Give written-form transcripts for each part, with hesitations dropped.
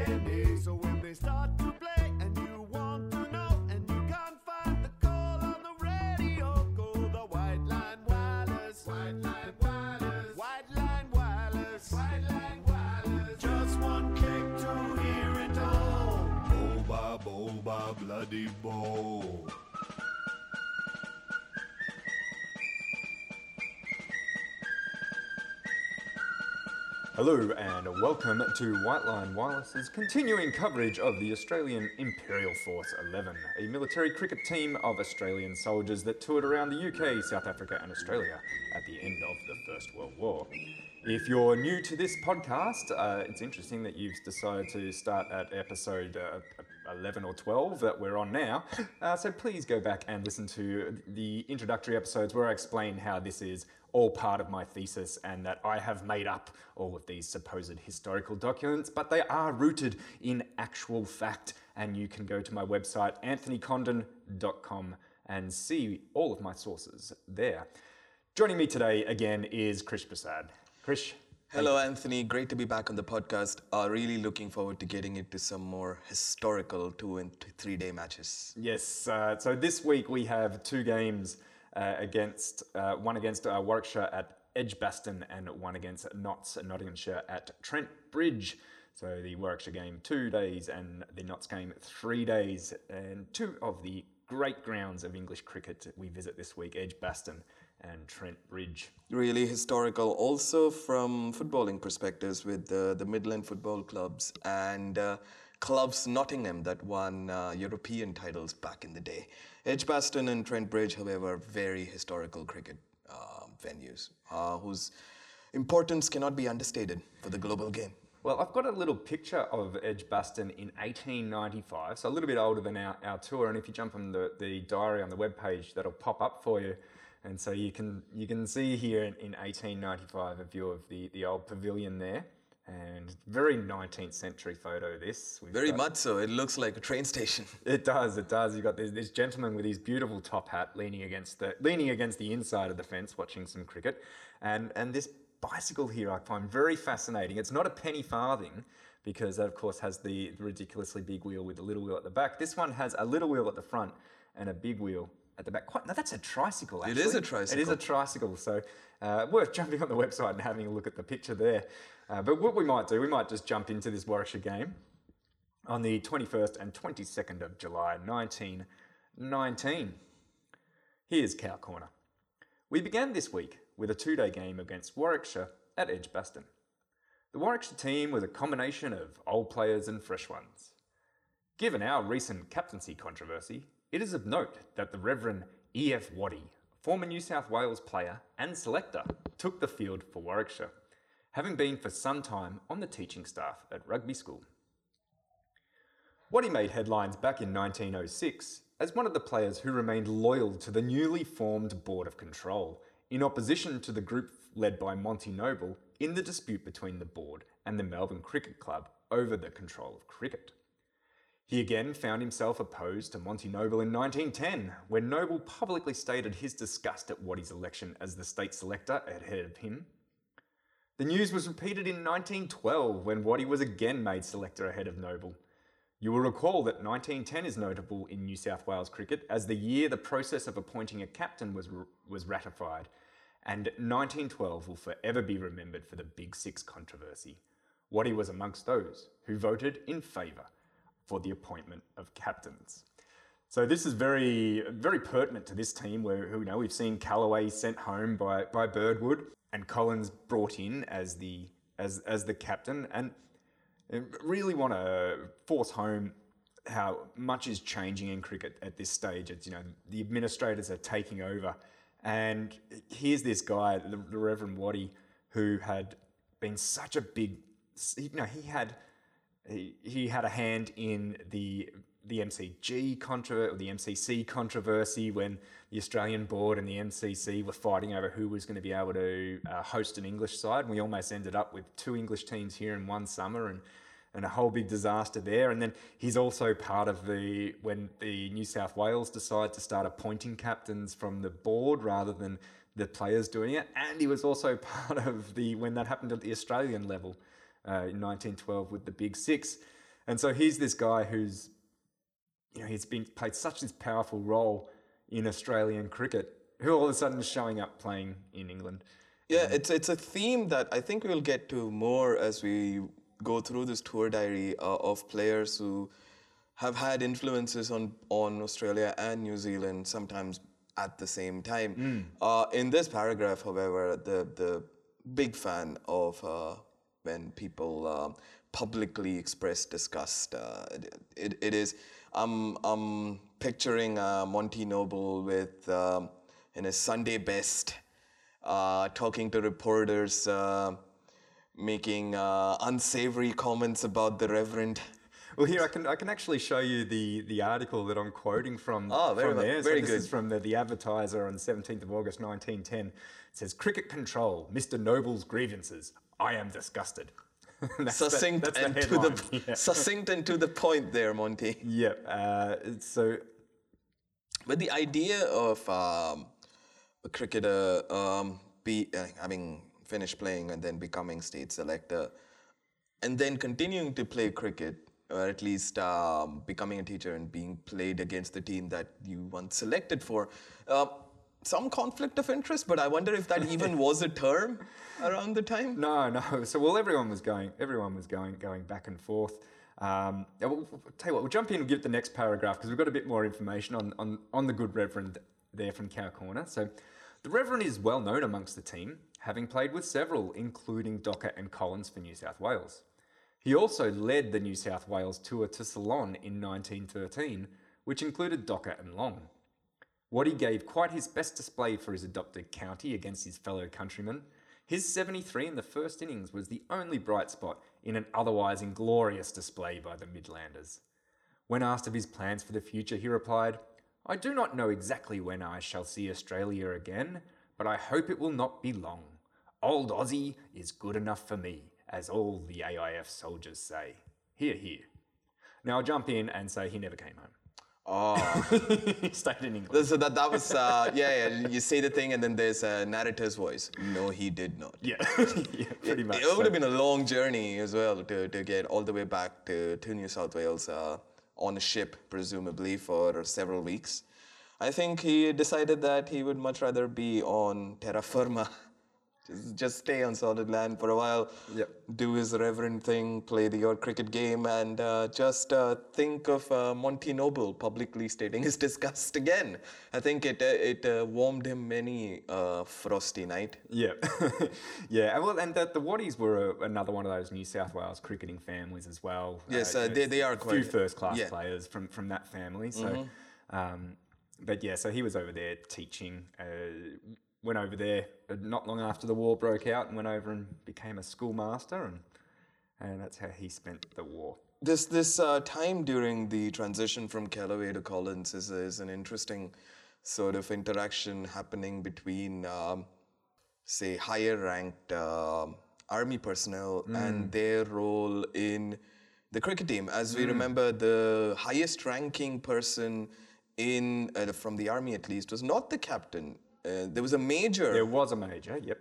A&E. So when they start to play and you want to know and you can't find the call on the radio, go the White Line Wireless. White Line Wireless. White Line Wireless. White Line Wireless. Just one click to hear it all. Boba, boba, bloody bo. Hello and welcome to White Line Wireless's continuing coverage of the Australian Imperial Force 11, a military cricket team of Australian soldiers that toured around the UK, South Africa and Australia at the end of the First World War. If you're new to this podcast, it's interesting that you've decided to start at episode 11 or 12 that we're on now. So please go back and listen to the introductory episodes where I explain how this is all part of my thesis and that I have made up all of these supposed historical documents, but they are rooted in actual fact. And you can go to my website, anthonykondon.com, and see all of my sources there. Joining me today again is Krish Prasad. Krish. Hello, Anthony. Great to be back on the podcast. Really looking forward to getting into some more historical 2 and 3 day matches. Yes. So this week we have two games one against Warwickshire at Edgbaston and one against Notts, Nottinghamshire at Trent Bridge. So the Warwickshire game 2 days and the Notts game 3 days, and two of the great grounds of English cricket we visit this week, Edgbaston and Trent Bridge. Really historical also from footballing perspectives with the Midland football clubs and clubs Nottingham that won European titles back in the day. Edgbaston and Trent Bridge, however, very historical cricket venues whose importance cannot be understated for the global game. Well, I've got a little picture of Edgbaston in 1895, so a little bit older than our tour. And if you jump on the diary on the webpage, that'll pop up for you. And so you can see here in 1895 a view of the old pavilion there. And very 19th century photo this. Very much so. It looks like a train station. It does. You've got this gentleman with his beautiful top hat leaning against the inside of the fence watching some cricket. And this bicycle here I find very fascinating. It's not a penny farthing because that of course has the ridiculously big wheel with the little wheel at the back. This one has a little wheel at the front and a big wheel at the back. No, that's a tricycle actually. It is a tricycle. It is a tricycle. So worth jumping on the website and having a look at the picture there. But what we might do, we might just jump into this Warwickshire game on the 21st and 22nd of July 1919. Here's Cow Corner. We began this week with a 2-day game against Warwickshire at Edgbaston. The Warwickshire team was a combination of old players and fresh ones. Given our recent captaincy controversy, it is of note that the Reverend E.F. Waddy, former New South Wales player and selector, took the field for Warwickshire, having been for some time on the teaching staff at rugby school. Waddy made headlines back in 1906 as one of the players who remained loyal to the newly formed Board of Control, in opposition to the group led by Monty Noble in the dispute between the board and the Melbourne Cricket Club over the control of cricket. He again found himself opposed to Monty Noble in 1910, when Noble publicly stated his disgust at Waddy's election as the state selector ahead of him. The news was repeated in 1912, when Waddy was again made selector ahead of Noble. You will recall that 1910 is notable in New South Wales cricket as the year the process of appointing a captain was ratified, and 1912 will forever be remembered for the Big Six controversy. Waddy was amongst those who voted in favour for the appointment of captains. So this is very, very pertinent to this team where we've seen Callaway sent home by Birdwood and Collins brought in as the captain, and really want to force home how much is changing in cricket at this stage. It's, the administrators are taking over. And here's this guy, the Reverend Waddy, who had been such a big, he had a hand in the MCG or the MCC controversy when the Australian board and the MCC were fighting over who was going to be able to host an English side. And we almost ended up with 2 English teams here in one summer and a whole big disaster there. And then he's also part of when the New South Wales decided to start appointing captains from the board rather than the players doing it. And he was also part of when that happened at the Australian level in 1912 with the Big Six. And so he's this guy who's, he's been played such this powerful role in Australian cricket, who all of a sudden is showing up playing in England. Yeah, it's a theme that I think we'll get to more as we go through this tour diary of players who have had influences on Australia and New Zealand, sometimes at the same time. In this paragraph, however, the big fan of when people publicly express disgust. It is. I'm picturing Monty Noble with in his Sunday best, talking to reporters, making unsavory comments about the Reverend. Well, here I can actually show you the article that I'm quoting from. Very from there. very this good. is from the Advertiser on 17th of August 1910. It says, "Cricket control, Mr. Noble's grievances. I am disgusted." Succinct and to the succinct and to the point there, Monty. Yep. So, But the idea of a cricketer having finished playing and then becoming state selector, and then continuing to play cricket, or at least becoming a teacher and being played against the team that you once selected for, some conflict of interest. But I wonder if that even was a term around the time. no. So, everyone was going back and forth. I'll tell you what, we'll jump in and give the next paragraph because we've got a bit more information on the good Reverend there from Cow Corner. So, the Reverend is well known amongst the team, having played with several, including Docker and Collins for New South Wales. He also led the New South Wales tour to Ceylon in 1913, which included Docker and Long. Waddy gave quite his best display for his adopted county against his fellow countrymen. His 73 in the first innings was the only bright spot in an otherwise inglorious display by the Midlanders. When asked of his plans for the future, he replied, "I do not know exactly when I shall see Australia again, but I hope it will not be long. Old Aussie is good enough for me, as all the AIF soldiers say." Hear, hear. Now I'll jump in and say he never came home. Oh, He stayed in England. so that was You say the thing, and then there's a narrator's voice. No, he did not. Yeah, yeah, pretty much. It would have been a long journey as well to get all the way back to New South Wales on a ship, presumably, for several weeks. I think he decided that he would much rather be on terra firma. Just stay on solid land for a while, Yep. do his reverend thing, play the odd cricket game, and just think of Monty Noble publicly stating his disgust again. I think it warmed him many frosty night. Yeah, yeah. Well, and the Waddies were another one of those New South Wales cricketing families as well. Yes, they are a quite few first-class yeah. players from that family. So, but yeah, so he was over there teaching. Went over there not long after the war broke out and went over and became a schoolmaster, and that's how he spent the war. This time during the transition from Callaway to Collins is an interesting sort of interaction happening between, say, higher ranked army personnel and their role in the cricket team. As we remember, the highest ranking person in from the army at least was not the captain. There was a major. There was a major, yep.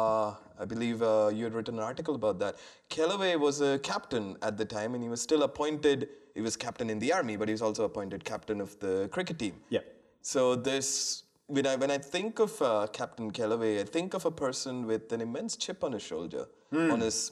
I believe you had written an article about that. Callaway was a captain at the time, and he was still appointed. He was captain in the army, but he was also appointed captain of the cricket team. Yep. So when I think of Captain Callaway, I think of a person with an immense chip on his shoulder. There's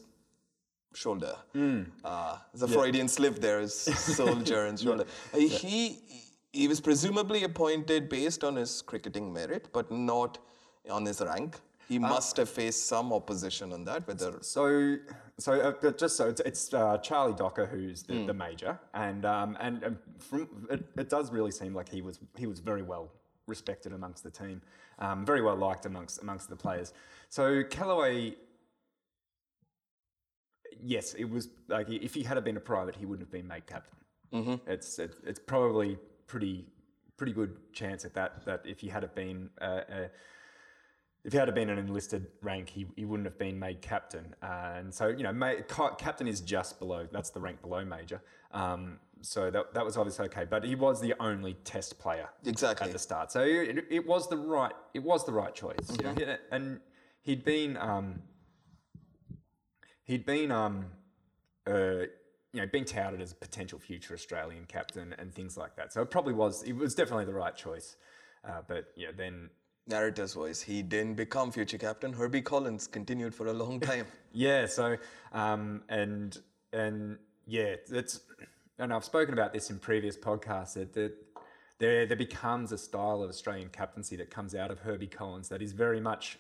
a Freudian slip there, his soldier and shoulder. He was presumably appointed based on his cricketing merit, but not on his rank. He must have faced some opposition on that. Whether it's Charlie Docker who's the major, and from it does really seem like he was very well respected amongst the team, very well liked amongst the players. So Callaway, yes, it was like if he had been a private, he wouldn't have been made captain. Mm-hmm. It's probably pretty good chance at that if he had been if he had been an enlisted rank, he wouldn't have been made captain. And so captain is just below. That's the rank below major. So that was obviously okay. But he was the only Test player exactly at the start. So it was the right choice. Mm-hmm. And he'd been being touted as a potential future Australian captain and things like that. So it was definitely the right choice. But then Narrator's voice. He didn't become future captain. Herbie Collins continued for a long time. yeah. So and yeah, and I've spoken about this in previous podcasts that there becomes a style of Australian captaincy that comes out of Herbie Collins that is very much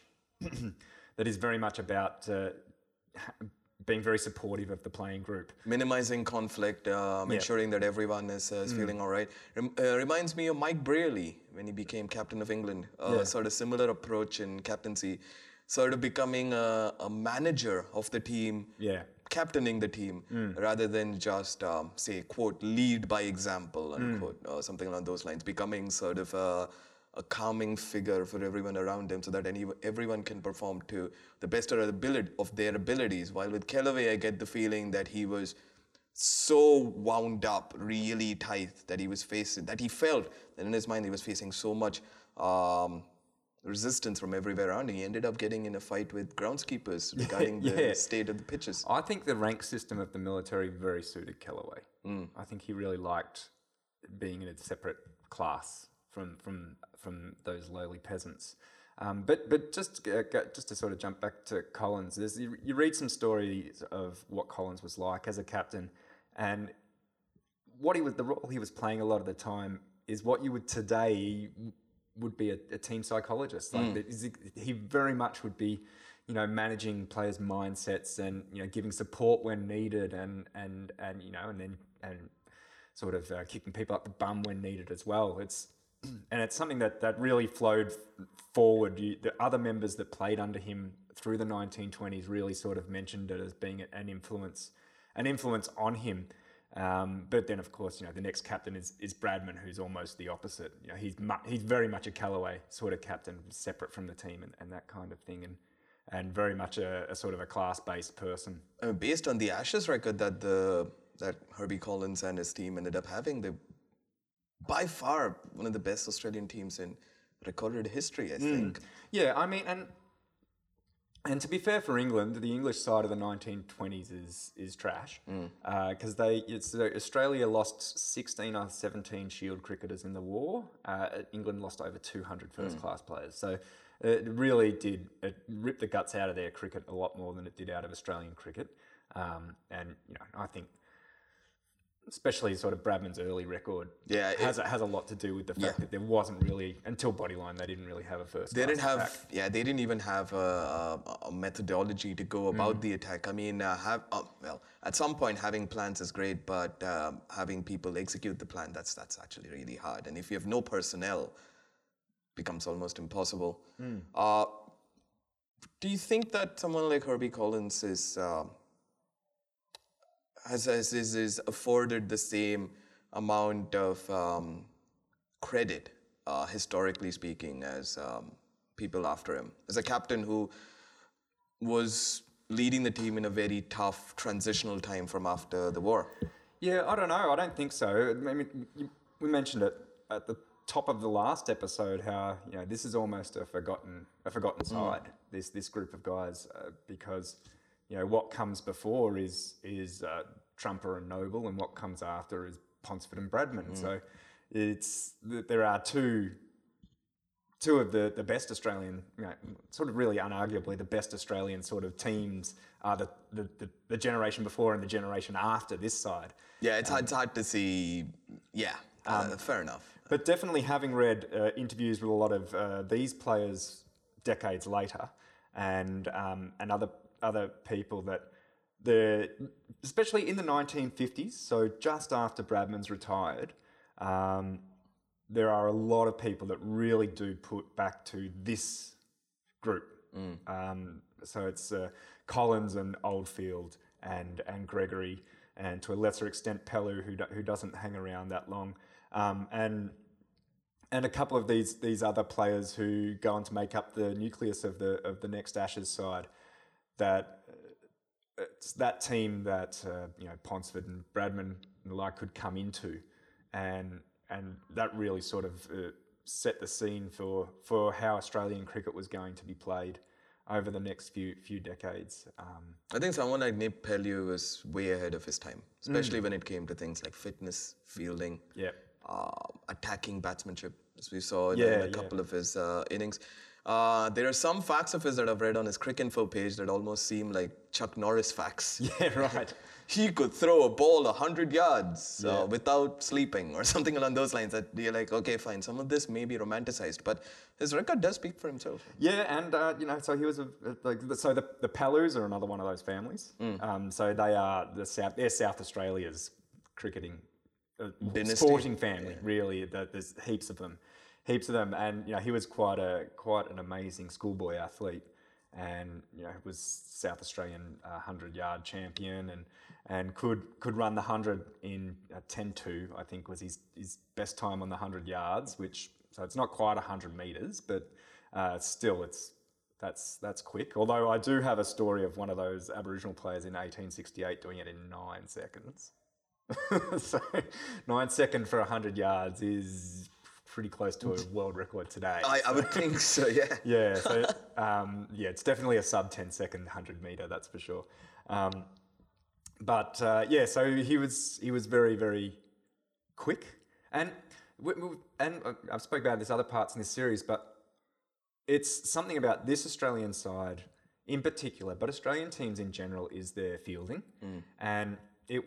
about being very supportive of the playing group. Minimizing conflict, ensuring that everyone is feeling all right. Reminds me of Mike Brearley when he became captain of England. Sort of similar approach in captaincy, sort of becoming a manager of the team, Yeah. captaining the team, rather than just, say, quote, lead by example, unquote, or something along those lines. Becoming sort of a calming figure for everyone around him so that everyone can perform to the best of their abilities. While with Kellaway, I get the feeling that he was so wound up, really tight, that he felt that in his mind he was facing so much resistance from everywhere around him. He ended up getting in a fight with groundskeepers regarding the state of the pitches. I think the rank system of the military very suited Kellaway. I think he really liked being in a separate class from those lowly peasants. But just to sort of jump back to Collins, you read some stories of what Collins was like as a captain, and the role he was playing a lot of the time is what you would today would be a team psychologist. Like he very much would be, managing players' mindsets and giving support when needed, and sort of kicking people up the bum when needed as well. It's something that really flowed forward. The other members that played under him through the 1920s really sort of mentioned it as being an influence on him. But then, of course, the next captain is Bradman, who's almost the opposite. He's very much a Kellaway sort of captain, separate from the team and that kind of thing, and very much a sort of a class-based person. Based on the Ashes record that Herbie Collins and his team ended up having, they by far one of the best Australian teams in recorded history, I think. Yeah, I mean, and to be fair for England, the English side of the 1920s is trash because Australia lost 16 or 17 Shield cricketers in the war. England lost over 200 first-class players. So it really did rip the guts out of their cricket a lot more than it did out of Australian cricket. And I think, especially sort of Bradman's early record, has a lot to do with the fact that there wasn't really, until Bodyline, they didn't really have a first. They didn't even have a methodology to go about the attack. I mean, at some point having plans is great, but having people execute the plan, that's actually really hard. And if you have no personnel, becomes almost impossible. Do you think that someone like Herbie Collins is afforded the same amount of credit, historically speaking, as people after him? As a captain who was leading the team in a very tough transitional time from after the war. Yeah, I don't know. I don't think so. I mean, we mentioned it at the top of the last episode how this is almost a forgotten side. This group of guys because. What comes before is Trumper and Noble, and what comes after is Ponsford and Bradman. So there are two of the best Australian, sort of really unarguably the best Australian sort of teams are the generation before and the generation after this side. Yeah, it's hard to see. Yeah, fair enough. But definitely having read interviews with a lot of these players decades later, and other people that especially in the 1950s, so just after Bradman's retired, there are a lot of people that really do put back to this group. So it's Collins and Oldfield and Gregory, and to a lesser extent Pellew, who doesn't hang around that long, and a couple of these other players who go on to make up the nucleus of the next Ashes side. That it's that team that Ponsford and Bradman and the like could come into, and that really sort of set the scene for how Australian cricket was going to be played. over the next few decades. I think someone like Nick Pellew was way ahead of his time, especially when it came to things like fitness, fielding, attacking batsmanship, as we saw in a couple of his innings. There are some facts of his that I've read on his Cricinfo page that almost seem like Chuck Norris facts. Yeah, right. He could throw a ball 100 yards without sleeping or something along those lines that you're like, okay, fine, some of this may be romanticized, but his record does speak for himself. Yeah, and so he was the Pellews are another one of those families. So they are they're South Australia's cricketing Dynasty. sporting family. Really, there's heaps of them, and he was quite an amazing schoolboy athlete, and was South Australian 100-yard champion and could run the 100 in 10.2, I think was his best time on the 100 yards, so it's not quite 100 metres, but still that's quick. Although I do have a story of one of those Aboriginal players in 1868 doing it in 9 seconds. So 9 seconds for 100 yards is pretty close to a world record today. I would think so, yeah. Yeah, so it's definitely a sub 10-second 100 metre, that's for sure. So he was very, very quick, and I've spoken about this other parts in this series, but it's something about this Australian side in particular, but Australian teams in general, is their fielding, and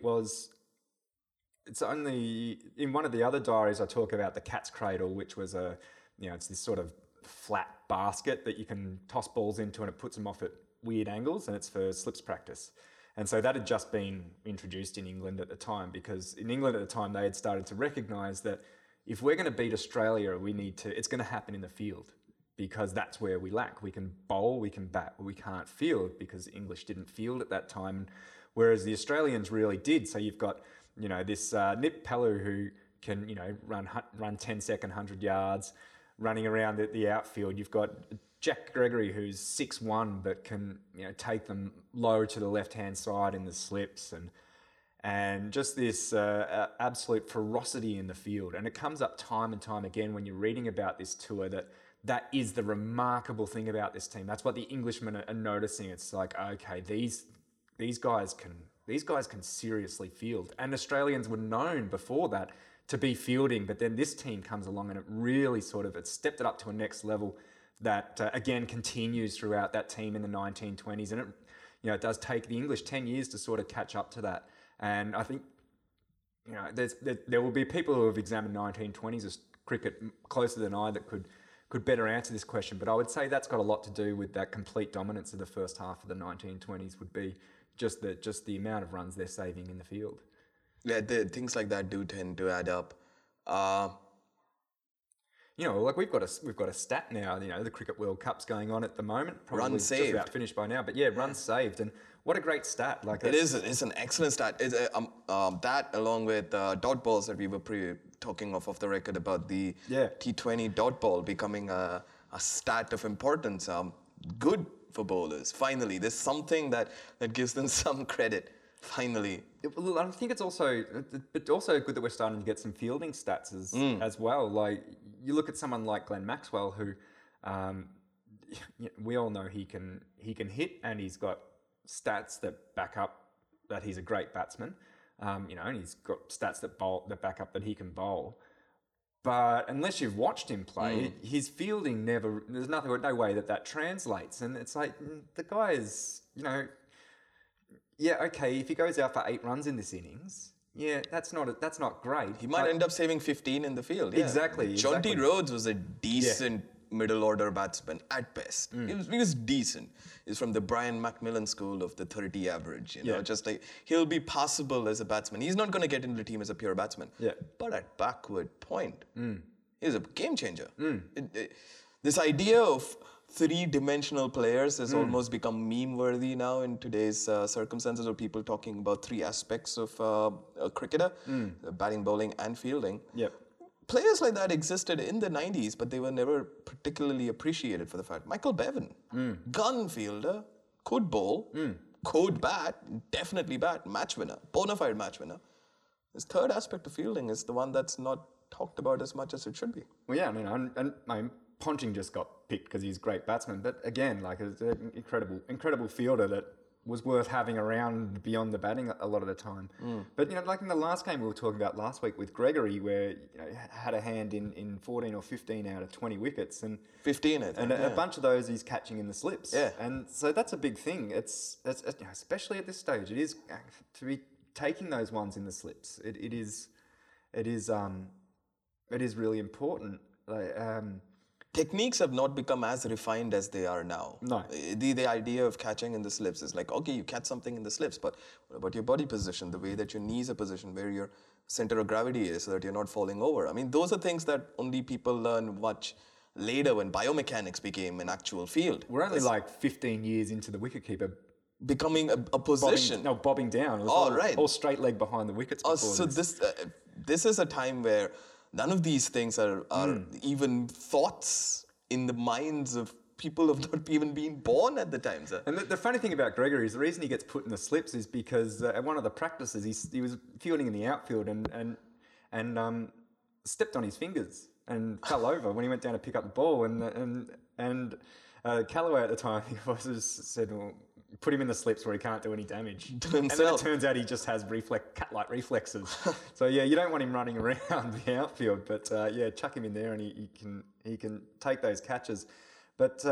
it's only in one of the other diaries I talk about the cat's cradle, which was it's this sort of flat basket that you can toss balls into and it puts them off at weird angles, and it's for slips practice. And so that had just been introduced in England at the time, because in England at the time they had started to recognise that if we're going to beat Australia, it's going to happen in the field, because that's where we lack. We can bowl, we can bat, but we can't field, because English didn't field at that time, whereas the Australians really did. So you've got this Nick Pellew who can run 10-second 100 yards, running around the outfield. You've got Jack Gregory, who's 6'1", but can take them low to the left-hand side in the slips, and just this absolute ferocity in the field. And it comes up time and time again when you're reading about this tour that is the remarkable thing about this team. That's what the Englishmen are noticing. It's like, okay, these guys can seriously field, and Australians were known before that to be fielding, but then this team comes along and it really it's stepped it up to a next level that again continues throughout that team in the 1920s, and it does take the English 10 years to sort of catch up to that. And I think there will be people who have examined 1920s as cricket closer than I that could better answer this question, but I would say that's got a lot to do with that complete dominance of the first half of the 1920s. Would be just the amount of runs they're saving in the field. Yeah, things like that do tend to add up. Like we've got a stat now. The Cricket World Cup's going on at the moment. Probably Runs saved. Just about finished by now. But yeah, runs saved, and what a great stat! Like it's an excellent stat. That along with dot balls that we were talking off the record about the T20 dot ball becoming a stat of importance. Good for bowlers. Finally, there's something that gives them some credit. Finally. I think it's also good that we're starting to get some fielding stats as well. Like you look at someone like Glenn Maxwell, who we all know he can hit, and he's got stats that back up that he's a great batsman. And he's got stats that back up that he can bowl. But unless you've watched him play, his fielding there's no way that translates. And it's like, the guy is, okay, if he goes out for 8 runs in this innings, that's not great. He might end up saving 15 in the field. Yeah. Exactly. Jonty Rhodes was a decent middle order batsman at best. He was decent. He's from the Brian McMillan school of the 30 average. Just like he'll be passable as a batsman. He's not going to get into the team as a pure batsman. Yeah. But at backward point, he's a game changer. This idea of 3-dimensional players has almost become meme-worthy now in today's circumstances, of people talking about 3 aspects of a cricketer: batting, bowling, and fielding. Yep. Players like that existed in the 90s, but they were never particularly appreciated for the fact. Michael Bevan, gun fielder, could bowl, could bat, definitely bat, match winner, bona fide match winner. This third aspect of fielding is the one that's not talked about as much as it should be. Well, yeah, and Ponting just got picked because he's a great batsman, but again, like it's an incredible fielder that was worth having around beyond the batting a lot of the time. But like in the last game we were talking about last week with Gregory, where had a hand in 14 or 15 out of 20 wickets, and 15, I think. and a bunch of those he's catching in the slips. Yeah. And so that's a big thing. It's especially at this stage, it is to be taking those ones in the slips. It is really important. Techniques have not become as refined as they are now. No. The idea of catching in the slips is like, okay, you catch something in the slips, but what about your body position, the way that your knees are positioned, where your center of gravity is, so that you're not falling over? I mean, those are things that only people learn much later when biomechanics became an actual field. We're only like 15 years into the wicketkeeper Becoming a position. bobbing down. It was all straight leg behind the wickets. So this is a time where none of these things are even thoughts in the minds of people who have not even been born at the time, sir. And the funny thing about Gregory is the reason he gets put in the slips is because at one of the practices he was fielding in the outfield and stepped on his fingers and fell over when he went down to pick up the ball, and Callaway at the time just said, well, put him in the slips where he can't do any damage. And then it turns out he just has cat-like reflexes. So yeah, you don't want him running around the outfield, but chuck him in there and he can take those catches. But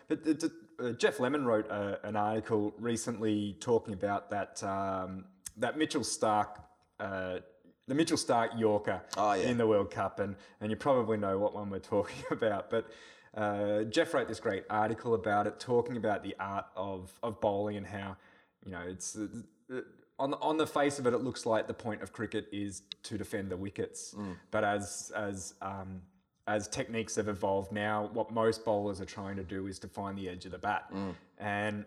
Jeff Lemon wrote an article recently talking about that Mitchell Starc, the Mitchell Starc Yorker in the World Cup, and you probably know what one we're talking about, but. Jeff wrote this great article about it, talking about the art of bowling and how, it's on the face of it, it looks like the point of cricket is to defend the wickets. But as techniques have evolved now, what most bowlers are trying to do is to find the edge of the bat, and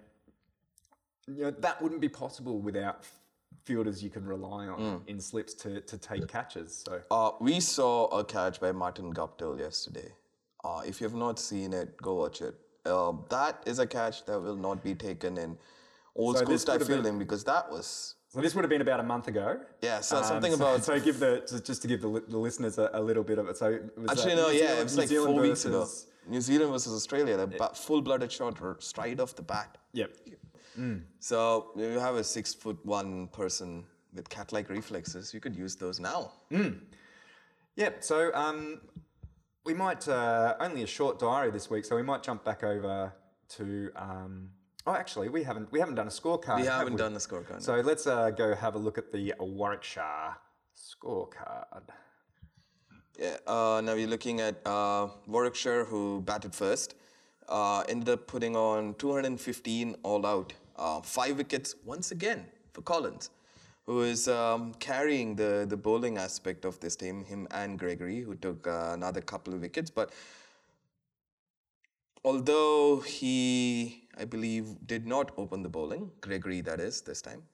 that wouldn't be possible without fielders you can rely on in slips to take catches. So we saw a catch by Martin Guptill yesterday. If you have not seen it, go watch it. That is a catch that will not be taken in old school style fielding, because that was... So this would have been about a month ago. Yeah, so something about... So just to give the listeners a little bit of it. So it was actually, no, yeah, it was like 4 weeks ago. New Zealand versus Australia, the full-blooded shot straight off the bat. Yep. So you have a 6'1" person with cat-like reflexes. You could use those now. Yep. So we might only a short diary this week, so we might jump back over to. Actually, we haven't done a scorecard. We haven't done a scorecard. So let's go have a look at the Warwickshire scorecard. Yeah. Now we're looking at Warwickshire, who batted first. Ended up putting on 215 all out. 5 wickets once again for Collins, who is carrying the bowling aspect of this team, him and Gregory, who took another couple of wickets. But although he, I believe, did not open the bowling, Gregory that is, this time,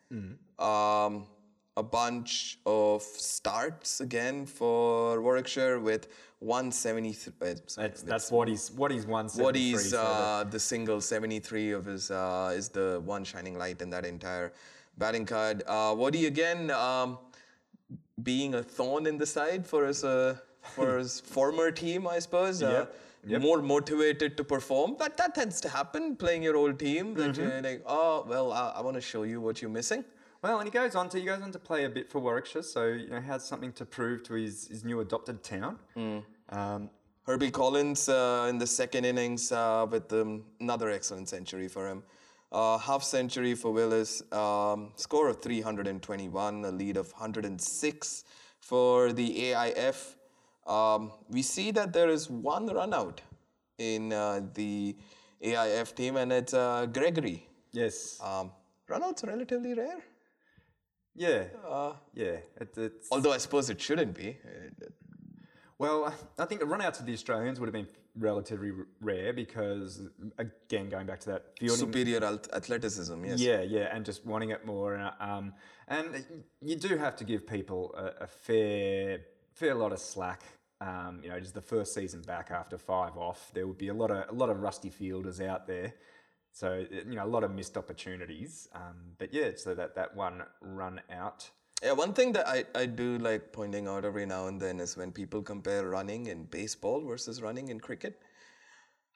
a bunch of starts again for Warwickshire with 173. That's what he's 173. What he's the single 73 of his is the one shining light in that entire batting card. Waddy again being a thorn in the side for his former team, I suppose. Yep. More motivated to perform. But that tends to happen playing your old team. That you're like, I want to show you what you're missing. Well, and he goes on to play a bit for Warwickshire, so has something to prove to his new adopted town. Herbie Collins in the second innings with another excellent century for him. Half century for Willis, score of 321, a lead of 106 for the AIF. We see that there is one run out in the AIF team, and it's Gregory. Yes. Runouts are relatively rare. Yeah. It's Although I suppose it shouldn't be. Well, I think the run-outs of the Australians would have been relatively rare because, again, going back to that fielding... Superior athleticism, yes. Yeah, and just wanting it more. And you do have to give people a fair lot of slack. Just the first season back after 5 off, there would be a lot of rusty fielders out there. So, a lot of missed opportunities. So that one run out... Yeah, one thing that I do like pointing out every now and then is when people compare running in baseball versus running in cricket.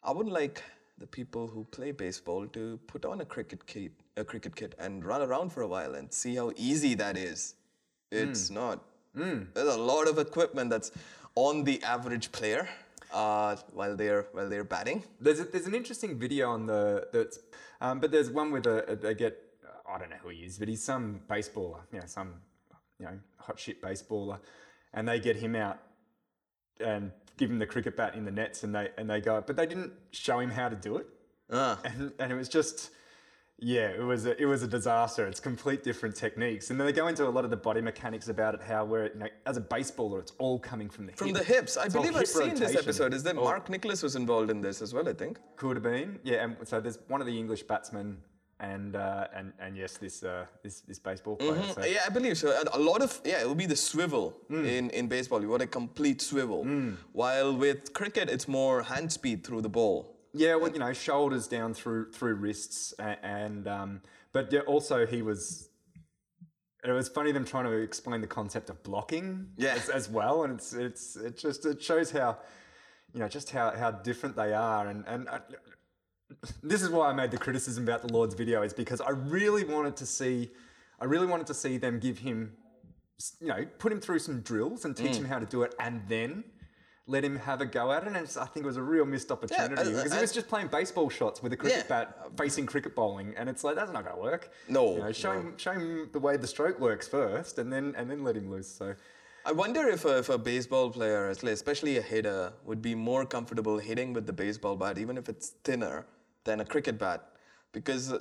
I would like the people who play baseball to put on a cricket kit and run around for a while and see how easy that is. It's not. There's a lot of equipment that's on the average player while they're batting. There's an interesting video on but there's one with they get, I don't know who he is, but he's some baseballer, some hot shit baseballer, and they get him out and give him the cricket bat in the nets, and they go, but they didn't show him how to do it, and it was just. Yeah, it was a disaster. It's complete different techniques, and then they go into a lot of the body mechanics about it. How as a baseballer, it's all coming from the hips. From the hips. I believe I've seen this rotation. episode. Is that Mark Nicholas was involved in this as well? I think Could have been. Yeah, and so there's one of the English batsmen, and yes, this baseball player. So. Yeah, I believe so. And a lot of it will be the swivel in baseball. You want a complete swivel. While with cricket, it's more hand speed through the ball. Yeah, well, shoulders down through wrists, but yeah, also it was funny them trying to explain the concept of blocking as well, and it shows how, just how different they are, and this is why I made the criticism about the Lord's video, is because I really wanted to see them give him, put him through some drills and teach him how to do it, and then let him have a go at it, and I think it was a real missed opportunity because he was just playing baseball shots with a cricket bat facing cricket bowling, and it's like, that's not going to work. No, show him the way the stroke works first, and then let him loose. So, I wonder if a baseball player, especially a hitter, would be more comfortable hitting with the baseball bat, even if it's thinner, than a cricket bat, because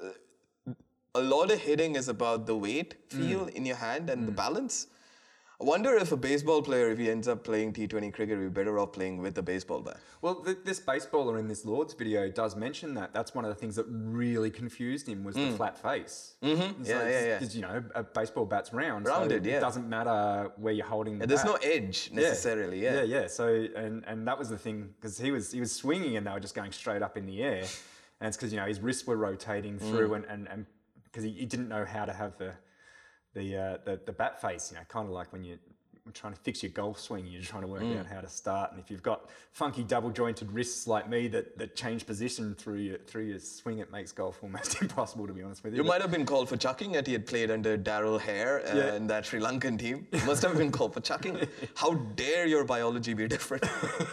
a lot of hitting is about the weight feel in your hand and the balance. I wonder if a baseball player, if he ends up playing T20 cricket, would be better off playing with a baseball bat. Well, this baseballer in this Lord's video does mention that. That's one of the things that really confused him was the flat face. Because, a baseball bat's rounded, so it doesn't matter where you're holding the bat. There's no edge necessarily, Yeah. So, and that was the thing, because he was swinging and they were just going straight up in the air. And it's because, his wrists were rotating through and because he didn't know how to have the bat face, kind of like when you're trying to fix your golf swing, you're trying to work out how to start. And if you've got funky double jointed wrists like me that change position through your swing, it makes golf almost impossible, to be honest with you. You might have been called for chucking it. He had played under Daryl Hare in that Sri Lankan team. You must have been called for chucking. How dare your biology be different?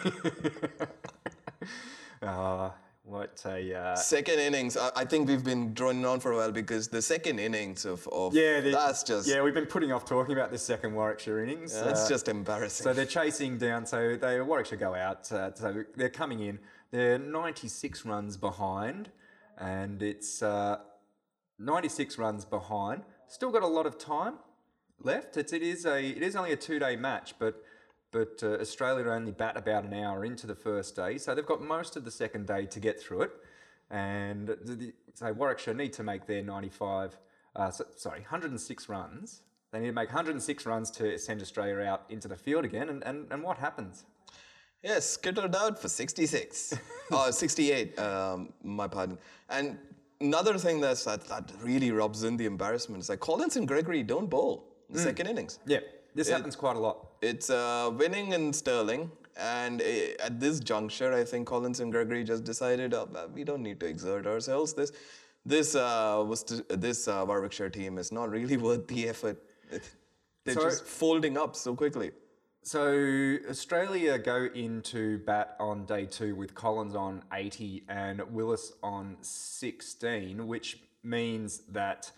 What a second innings. I think we've been droning on for a while because the second innings of that's just we've been putting off talking about this second Warwickshire innings. That's just embarrassing. So they're chasing down. So Warwickshire go out. So they're coming in. They're 96 runs behind, and it's 96 runs behind. Still got a lot of time left. It is only a 2-day match, but Australia only bat about an hour into the first day, so they've got most of the second day to get through it. And so Warwickshire need to make their 106 runs. They need to make 106 runs to send Australia out into the field again. And what happens? Yes, skittled out for 66. 68, my pardon. And another thing that really rubs in the embarrassment is like Collins and Gregory don't bowl in the second innings. Yeah. This happens quite a lot. It's winning in Sterling, and at this juncture, I think Collins and Gregory just decided we don't need to exert ourselves. This Warwickshire team is not really worth the effort. They're just folding up so quickly. So Australia go into bat on day 2 with Collins on 80 and Willis on 16, which means that.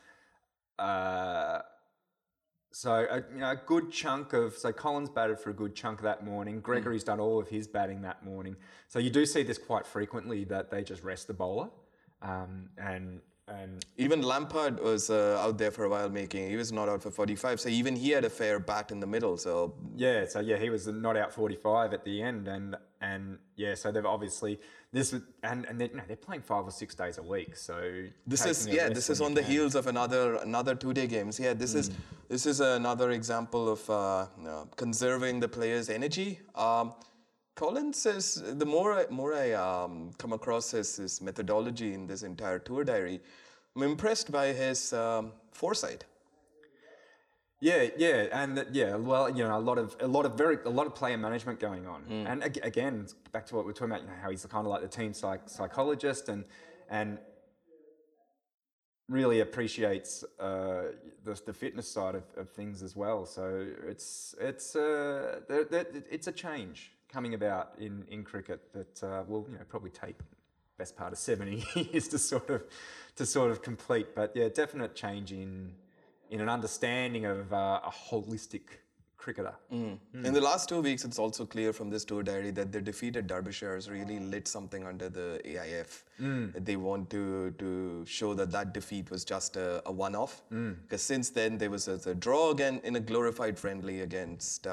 So a good chunk of Collins batted for a good chunk of that morning. Gregory's done all of his batting that morning. So you do see this quite frequently that they just rest the bowler, and even Lampard was out there for a while he was not out for 45. So even he had a fair bat in the middle. So he was not out 45 at the end, so they've obviously they're playing 5 or 6 days a week. So this is on the heels of another 2-day games. Yeah, this is another example of conserving the players' energy. Collins says the more I come across his methodology in this entire tour diary, I'm impressed by his foresight. Well, a lot of player management going on, and again, back to what we're talking about, how he's kind of like the team psychologist, and really appreciates the fitness side of things as well. So it's a change coming about in cricket that will probably take best part of 70 years to sort of complete. But yeah, definite change in an understanding of a holistic cricketer. In the last 2 weeks, it's also clear from this tour diary that the defeated Derbyshire has really lit something under the AIF. They want to show that defeat was just a one-off. Because since then, there was a draw again in a glorified friendly against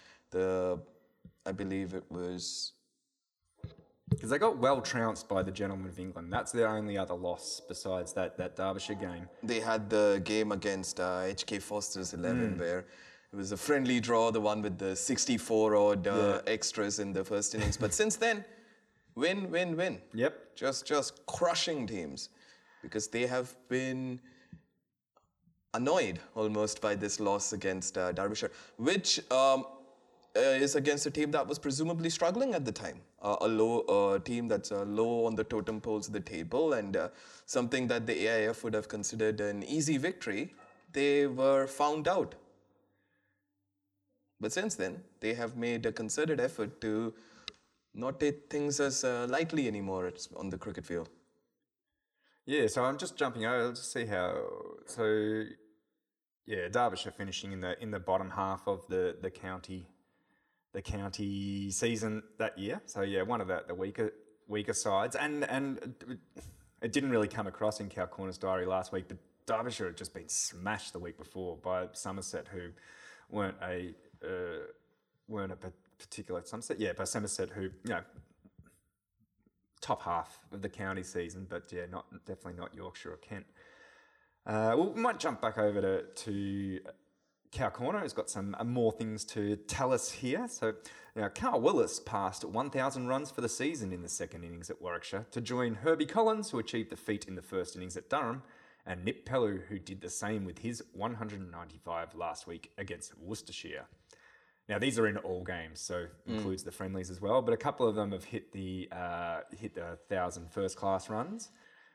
I believe it was... Because they got well trounced by the Gentlemen of England. That's their only other loss besides that Derbyshire game. They had the game against HK Foster's 11 where it was a friendly draw, the one with the 64-odd extras in the first innings. But since then, win. Yep. Just crushing teams because they have been annoyed almost by this loss against Derbyshire, which... is against a team that was presumably struggling at the time. A team that's low on the totem poles of the table, and something that the AIF would have considered an easy victory. They were found out. But since then, they have made a concerted effort to not take things as lightly anymore on the cricket field. Yeah, so I'm just jumping over. Let's see how... So, yeah, Derbyshire finishing in the bottom half of the county season that year. So yeah, one of the weaker sides, and it didn't really come across in Cow Corner's diary last week, but Derbyshire had just been smashed the week before by Somerset, who weren't a particular Somerset. Yeah, by Somerset, who top half of the county season, but yeah, definitely not Yorkshire or Kent. We might jump back over to Cow Corner has got some more things to tell us here. So, Carl Willis passed 1,000 runs for the season in the second innings at Warwickshire to join Herbie Collins, who achieved the feat in the first innings at Durham, and Nip Pellu, who did the same with his 195 last week against Worcestershire. Now, these are in all games, so includes the friendlies as well, but a couple of them have hit the 1,000 first-class runs.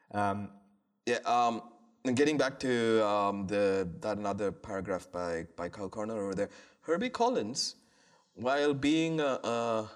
And getting back to that another paragraph by Carl Corner over there, Herbie Collins, while being a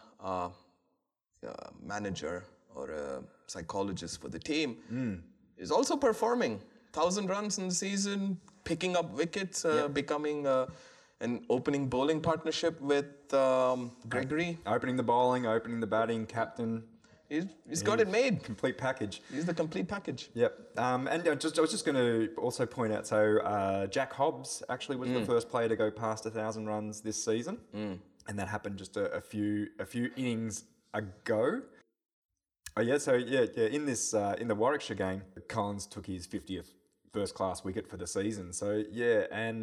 manager or a psychologist for the team, is also performing 1,000 runs in the season, picking up wickets, becoming an opening bowling partnership with Gregory. Opening the bowling, opening the batting, captain. He's got it made. Complete package. He's the complete package. Yep. And I was just going to also point out, so Jack Hobbs actually was the first player to go past 1,000 runs this season. And that happened just a few innings ago. In the Warwickshire game, Collins took his 50th first-class wicket for the season. So, yeah,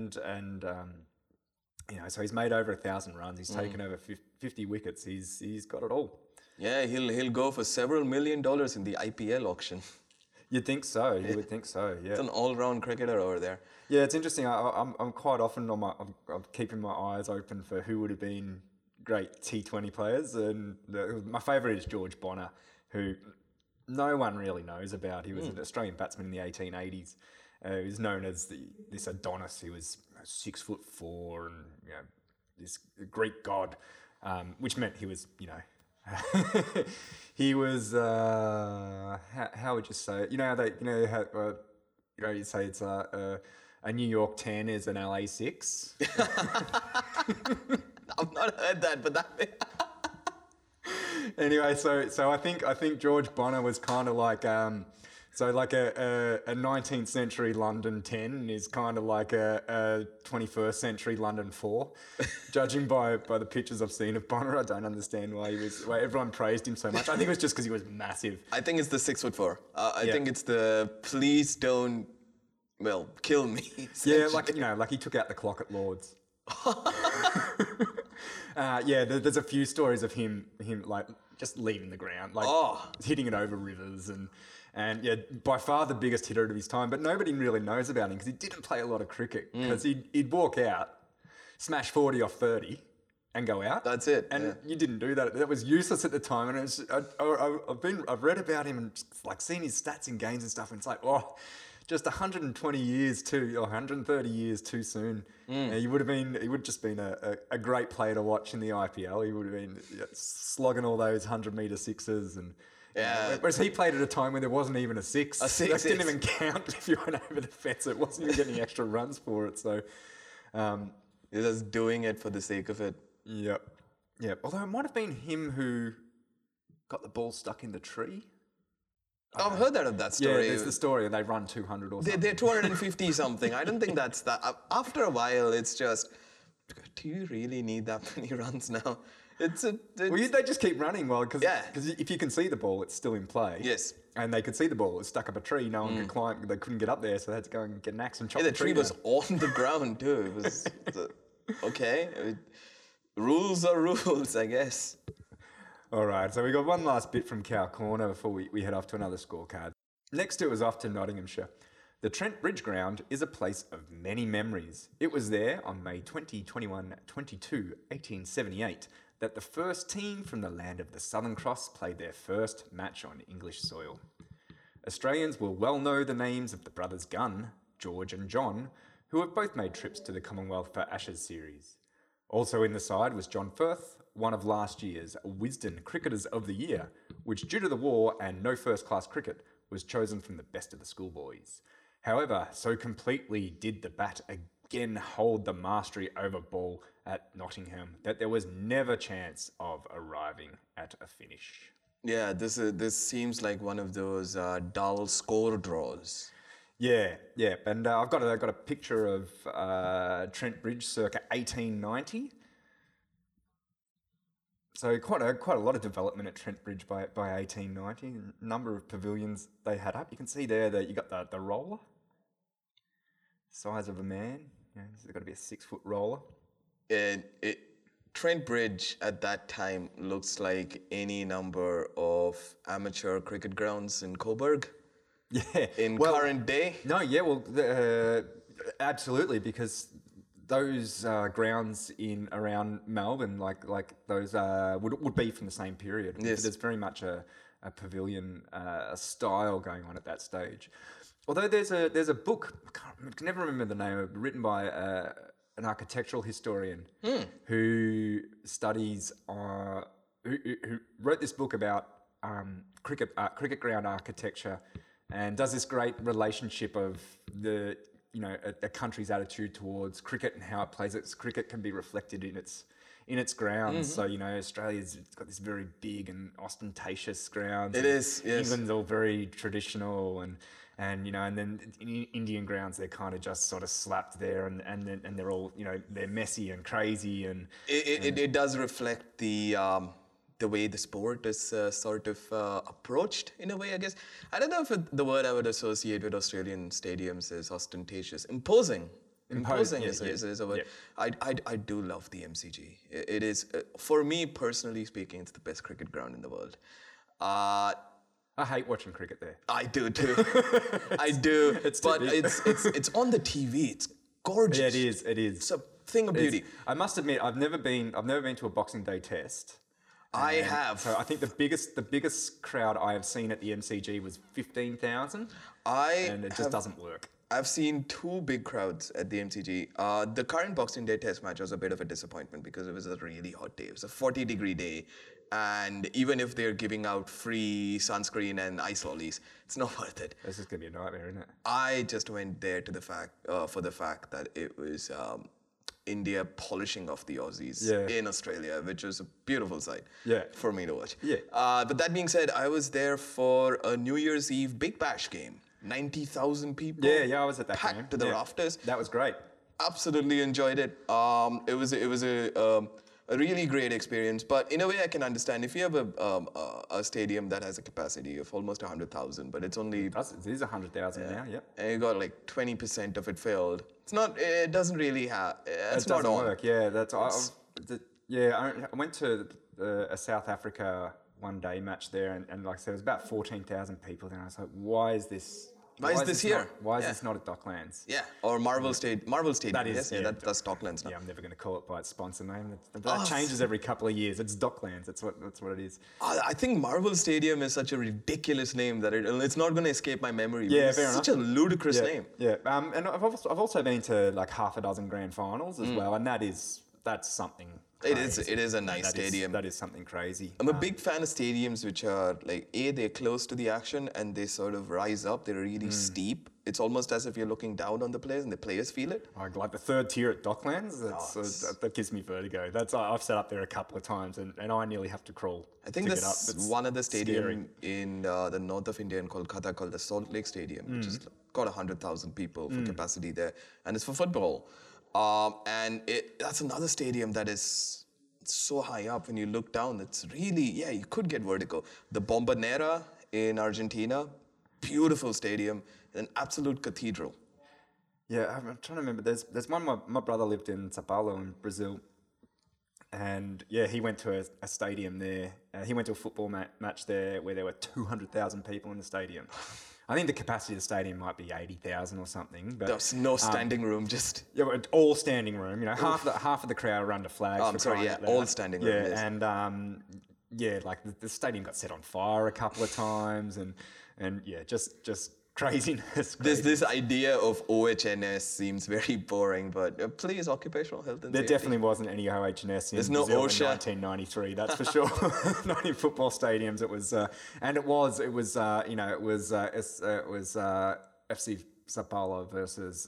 so he's made over 1,000 runs. He's taken over 50 wickets. He's got it all. Yeah, he'll go for several $1 million in the IPL auction. You'd think so. You would think so. Yeah. It's an all-round cricketer over there. Yeah, it's interesting. I'm quite often I'm keeping my eyes open for who would have been great T20 players, and my favourite is George Bonner, who no one really knows about. He was an Australian batsman in the 1880s. He was known as this Adonis. He was 6'4" and this Greek god, which meant he was he was how would you say it? You say it's a New York 10 is an LA 6. I've not heard that, but that. Anyway, so I think George Bonner was kind of like so like a 19th century London 10 is kind of like a 21st century London 4. Judging by the pictures I've seen of Bonner, I don't understand why everyone praised him so much. I think it was just because he was massive. I think it's the 6'4". I think it's the please don't, kill me. Yeah, like he took out the clock at Lord's. There's a few stories of him like just leaving the ground, like hitting it over rivers and yeah, by far the biggest hitter of his time. But nobody really knows about him because he didn't play a lot of cricket. Because he'd walk out, smash 40 off 30, and go out. That's it. And you didn't do that. That was useless at the time. And it's, I've read about him and just, like seen his stats in games and stuff. And it's like, just 120 years or 130 years too soon. He would have just been a great player to watch in the IPL. He would have been slogging all those 100-meter sixes and. Yeah. Whereas he played at a time when there wasn't even a six. That didn't even count if you went over the fence. It wasn't even getting extra runs for it. So, you're just doing it for the sake of it. Yep. Although it might have been him who got the ball stuck in the tree. I've heard that story. Yeah, it's the story, and they run 200 or something. They're 250 something. I don't think that's that. After a while, it's just, do you really need that many runs now? They just keep running because if you can see the ball, it's still in play. Yes. And they could see the ball. It was stuck up a tree. No one could climb. They couldn't get up there, so they had to go and get an axe and chop the tree was on the ground too. It was okay. Rules are rules, I guess. All right, so we got one last bit from Cow Corner before we head off to another scorecard. Next, it was off to Nottinghamshire. The Trent Bridge Ground is a place of many memories. It was there on May 20, 21, 22, 1878 that the first team from the land of the Southern Cross played their first match on English soil. Australians will well know the names of the brothers Gunn, George and John, who have both made trips to the Commonwealth for Ashes series. Also in the side was John Firth, one of last year's Wisden Cricketers of the Year, which due to the war and no first-class cricket was chosen from the best of the schoolboys. However, so completely did the bat again hold the mastery over ball at Nottingham that there was never chance of arriving at a finish. Yeah, this seems like one of those dull score draws. Yeah, and I've got a picture of Trent Bridge circa 1890. So quite a lot of development at Trent Bridge by 1890. A number of pavilions they had up. You can see there that you got the roller, size of a man. It's got to be a 6-foot roller. Trent Bridge at that time looks like any number of amateur cricket grounds in Coburg. Yeah. Current day? No, absolutely, because those grounds in around Melbourne, like those would be from the same period. Yes. There's very much a pavilion style going on at that stage. Although there's a book, I can never remember the name, written by an architectural historian who studies who wrote this book about cricket ground architecture. And does this great relationship of a country's attitude towards cricket and how it plays its cricket can be reflected in its grounds. So Australia's got this very big and ostentatious grounds. It is, yes. England's all very traditional and then in Indian grounds they're kind of just sort of slapped there and they're all they're messy and crazy and it does reflect the way the sport is sort of approached in a way, I guess. I don't know if the word I would associate with Australian stadiums is ostentatious. Imposing is a word. Yeah. I do love the MCG. It is, for me personally speaking, it's the best cricket ground in the world. I hate watching cricket there. I do too. I do. But it's on the TV. It's gorgeous. Yeah, it is. It's a thing of beauty. I must admit, I've never been to a Boxing Day test. I have. So I think the biggest crowd I have seen at the MCG was 15,000. And it just doesn't work. I've seen 2 big crowds at the MCG. The current Boxing Day test match was a bit of a disappointment because it was a really hot day. It was a 40-degree day. And even if they're giving out free sunscreen and ice lollies, it's not worth it. This is going to be a nightmare, isn't it? I just went there for the fact that it was India polishing off the Aussies in Australia, which was a beautiful sight for me to watch. Yeah. But that being said, I was there for a New Year's Eve Big Bash game. 90,000 people. Yeah, I was at that packed game. to the rafters. That was great. Absolutely enjoyed it. It was a really great experience. But in a way, I can understand if you have a stadium that has a capacity of almost 100,000, but it's only it is 100,000 now. Yep. And you got like 20% of it filled. It's not. It doesn't really have. It's it not doesn't on. work. Yeah, I went to a South Africa one day match there, and like I said, it was about 14,000 people. And I was like, why is this? Why is this here? Why is this not at Docklands? Yeah, or Marvel Stadium. That is, that's Docklands now. Yeah, I'm never going to call it by its sponsor name. That changes every couple of years. It's Docklands. That's what it is. I think Marvel Stadium is such a ridiculous name that it's not going to escape my memory. Yeah, it's fair such enough. a ludicrous name. Yeah, and I've also been to like half a dozen grand finals as well, and that's something. Crazy. It is a nice stadium. That is something crazy. I'm a big fan of stadiums which are like they're close to the action and they sort of rise up. They're really steep. It's almost as if you're looking down on the players and the players feel it. Like the third tier at Docklands, that gives me vertigo. I've sat up there a couple of times and I nearly have to crawl. I think to get up. there's one other stadium in the north of India in Kolkata called the Salt Lake Stadium, which has got 100,000 people for capacity there, and it's for football. And that's another stadium that is so high up. When you look down, it's really, you could get vertigo. The Bombonera in Argentina, beautiful stadium, an absolute cathedral. Yeah, I'm trying to remember. There's one, my brother lived in Sao Paulo in Brazil. And yeah, he went to a stadium there. He went to a football match there where there were 200,000 people in the stadium. I think the capacity of the stadium might be 80,000 or something. But there's no standing room, just but all standing room. You know, half of the crowd are under flags. Oh, I'm sorry, all standing room. Yeah, and like the stadium got set on fire a couple of times, and yeah, just craziness. This idea of OHS seems very boring, but please, occupational health and there safety. definitely wasn't any OHS in There's no Brazil OSHA. in 1993, that's for sure. Not in football stadiums. It was FC Sao Paulo versus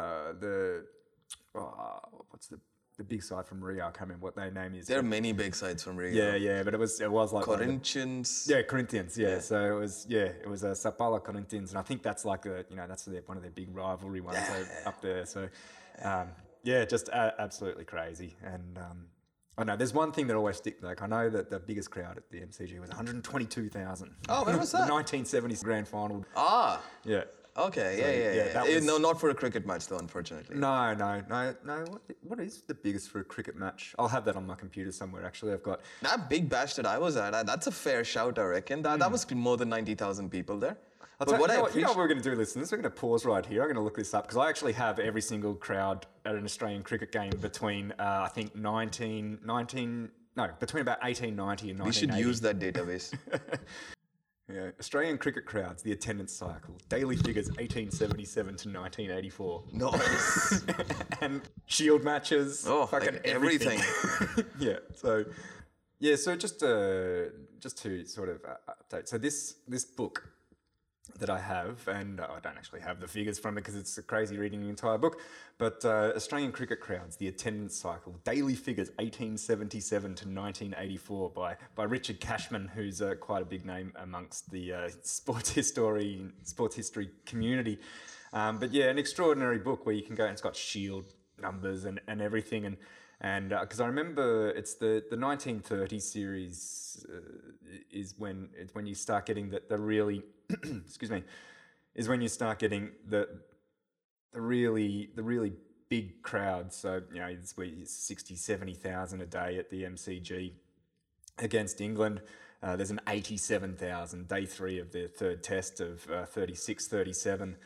what's the big side from Rio? I can't remember what their name is. There are many big sides from Rio. Yeah, but it was like Corinthians. Corinthians. Yeah, so it was Sao Paulo Corinthians, and I think that's like that's one of their big rivalry ones up there. So just absolutely crazy. And I know there's one thing that always sticks. Like I know that the biggest crowd at the MCG was 122,000. Oh, when was that? The 1970s grand final. Ah. Yeah. Okay, that was- No, not for a cricket match though, unfortunately. No. What is the biggest for a cricket match? I'll have that on my computer somewhere. Actually, I've got. That big bash that I was at, that's a fair shout, I reckon. That was more than 90,000 people there. You know what we're going to do, listeners? We're going to pause right here. I'm going to look this up because I actually have every single crowd at an Australian cricket game between I think between about 1890 and 1980. We should use that database. Yeah, Australian cricket crowds, the attendance cycle, daily figures 1877 to 1984. Nice. And shield matches. Oh, fucking like everything. So just to sort of update. So this book that I have, and I don't actually have the figures from it because it's crazy reading the entire book, but Australian cricket crowds, the attendance cycle, daily figures 1877 to 1984 by Richard Cashman, who's quite a big name amongst the sports history community. But yeah, an extraordinary book where you can go, and it's got shield numbers and everything, and because I remember it's the 1930 series is when you start getting the really excuse me, is when you start getting the really big crowds. So it's where 60, 70,000 a day at the MCG against England. There's an 87,000 day 3 of the third test of 36-37.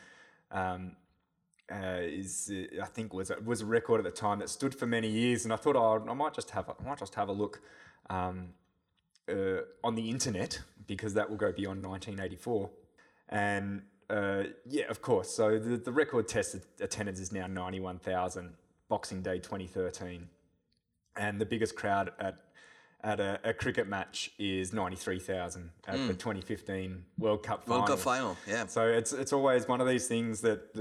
I think was a record at the time that stood for many years, and I thought I might just have a look on the internet because that will go beyond 1984, and of course. So the record test attendance is now 91,000. Boxing Day 2013, and the biggest crowd at a cricket match is 93,000 at the 2015 World Cup final. World Cup final, yeah. So it's always one of these things that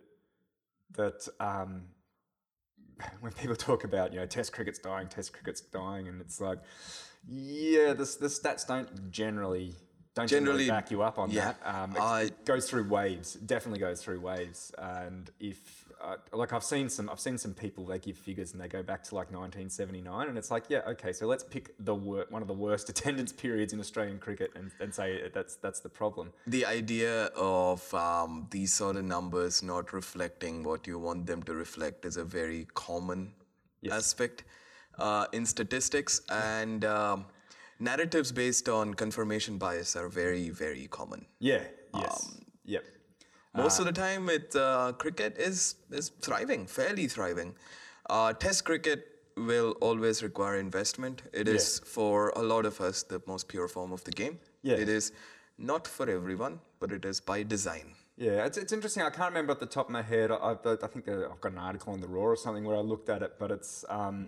when people talk about test cricket's dying, and it's like, the stats don't generally back you up on that. It goes through waves. Definitely goes through waves. And if I've seen some people, they give figures and they go back to like 1979, and it's like, okay, so let's pick one of the worst attendance periods in Australian cricket and say that's the problem. The idea of these sort of numbers not reflecting what you want them to reflect is a very common aspect. in statistics, and narratives based on confirmation bias are very, very common. Yeah. Yes. Yep. Most of the time, cricket is thriving, fairly thriving. Test cricket will always require investment. It is, for a lot of us, the most pure form of the game. Yeah. It is not for everyone, but it is by design. Yeah, it's interesting. I can't remember at the top of my head. I think I've got an article on the Raw or something where I looked at it, but it's I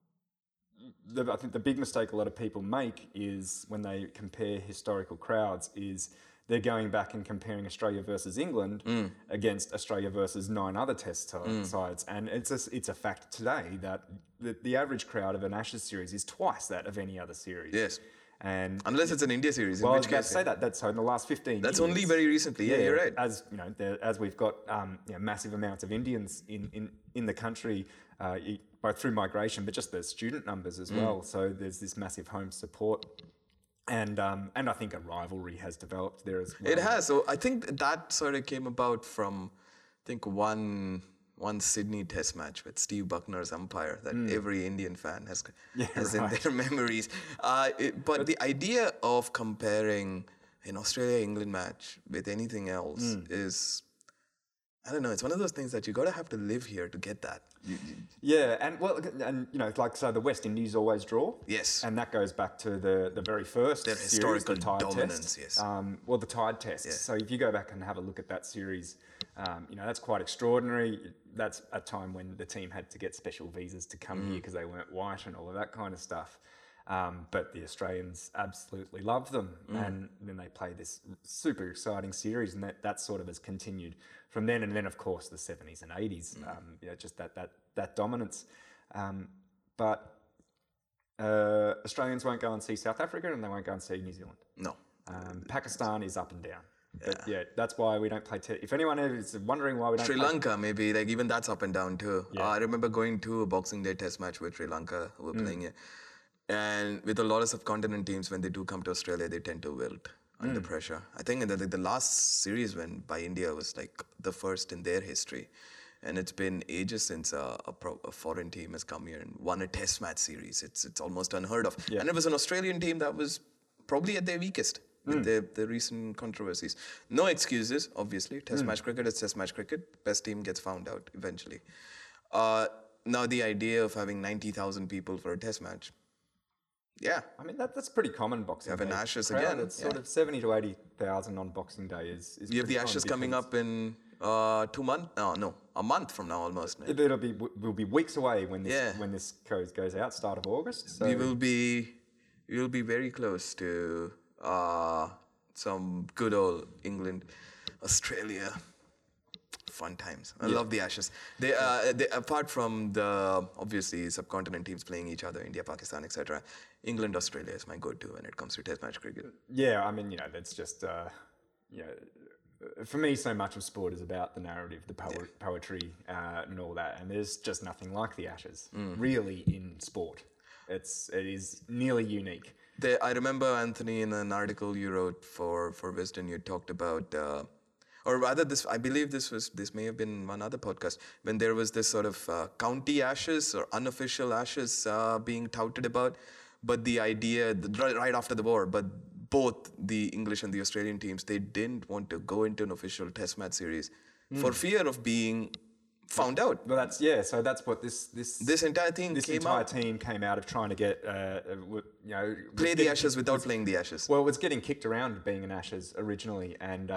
think the big mistake a lot of people make is when they compare historical crowds is they're going back and comparing Australia versus England against Australia versus 9 other test sides, and it's a fact today that the average crowd of an Ashes series is twice that of any other series. Yes. And unless it's an India series, well, in I which was about case, to say that's so in the last 15 that's years. only very recently. Yeah, you're right. As you know, as we've got massive amounts of Indians in the country, both through migration, but just the student numbers as well. So there's this massive home support, and I think a rivalry has developed there as well. It has. So I think that sort of came about from, I think, one Sydney Test match with Steve Buckner's umpire that every Indian fan has in their memories. But the idea of comparing an Australia-England match with anything else is, I don't know, it's one of those things that you gotta have to live here to get that. Yeah, and like so the West Indies always draw. Yes. And that goes back to the very first Their series, historical the Tide dominance, Test. yes. The Tide Test. Yeah. So if you go back and have a look at that series, that's quite extraordinary. That's a time when the team had to get special visas to come here because they weren't white and all of that kind of stuff. But the Australians absolutely loved them, and then they play this super exciting series, and that sort of has continued from then. And then, of course, the 70s and 80s, just that dominance. But Australians won't go and see South Africa, and they won't go and see New Zealand. No. Pakistan is up and down. But that's why we don't play. If anyone is wondering why we don't Sri play Lanka, maybe, like even that's up and down too. Yeah. I remember going to a Boxing Day Test match with Sri Lanka, who were playing it. And with a lot of subcontinent teams, when they do come to Australia, they tend to wilt under pressure. I think in the last series when by India was like the first in their history. And it's been ages since a foreign team has come here and won a Test match series. It's almost unheard of. Yeah. And it was an Australian team that was probably at their weakest with the recent controversies. No excuses, obviously. Test match cricket is Test match cricket. Best team gets found out eventually. Now the idea of having 90,000 people for a Test match, yeah. I mean, that's pretty common Boxing have Day. an Ashes crowd. again, It's sort of 70 to 80,000 on Boxing Day is You have pretty the Ashes common coming because up in 2 months? No, a month from now almost. we'll be weeks away when this goes out, start of August. So We will be very close to some good old England, Australia. Fun times. I love the Ashes. They apart from the obviously subcontinent teams playing each other, India, Pakistan, etc. England, Australia is my go-to when it comes to Test match cricket. yeah, I mean, that's just for me, so much of sport is about the narrative, the poetry, and all that. And there's just nothing like the Ashes, really, in sport. It is nearly unique. I remember, Anthony, in an article you wrote for Wisden, you talked about, or rather, I believe this may have been one other podcast, when there was this sort of county Ashes or unofficial Ashes being touted about, but the idea right after the war, but both the English and the Australian teams, they didn't want to go into an official Test match series for fear of being found out. Well, so that's what this entire thing team came out of trying to get play the Ashes without playing the Ashes. Well, it was getting kicked around being an Ashes originally, and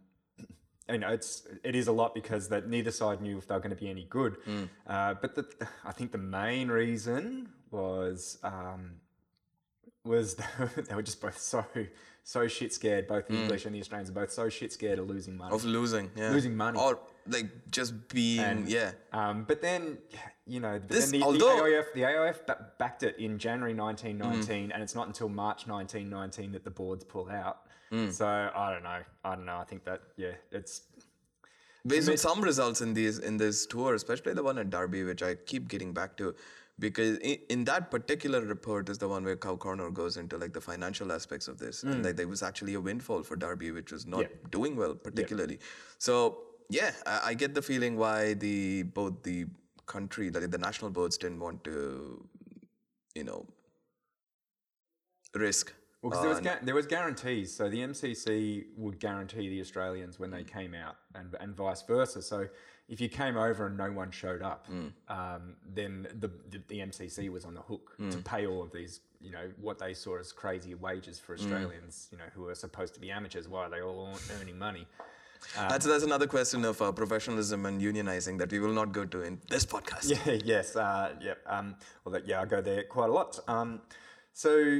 it is a lot because that neither side knew if they were going to be any good. But I think the main reason was they were just both so shit scared. Both the English and the Australians are both so shit scared of losing money. Losing money. Or like just being, But then, the AIF backed it in January 1919, and it's not until March 1919 that the boards pull out. So I don't know. I think that, it's... Based on some results in this tour, especially the one at Derby, which I keep getting back to, because in that particular report is the one where Cow Corner goes into like the financial aspects of this, and like there was actually a windfall for Derby, which was not doing well particularly. So I get the feeling why both the country, like the national boards, didn't want to risk. Well, because there was guarantees. So the MCC would guarantee the Australians when they came out, and vice versa. So if you came over and no one showed up, then the MCC was on the hook to pay all of these, what they saw as crazy wages for Australians, who are supposed to be amateurs. Why are they all earning money? That's another question of professionalism and unionizing that we will not go to in this podcast. Yeah. Yes. I go there quite a lot. So.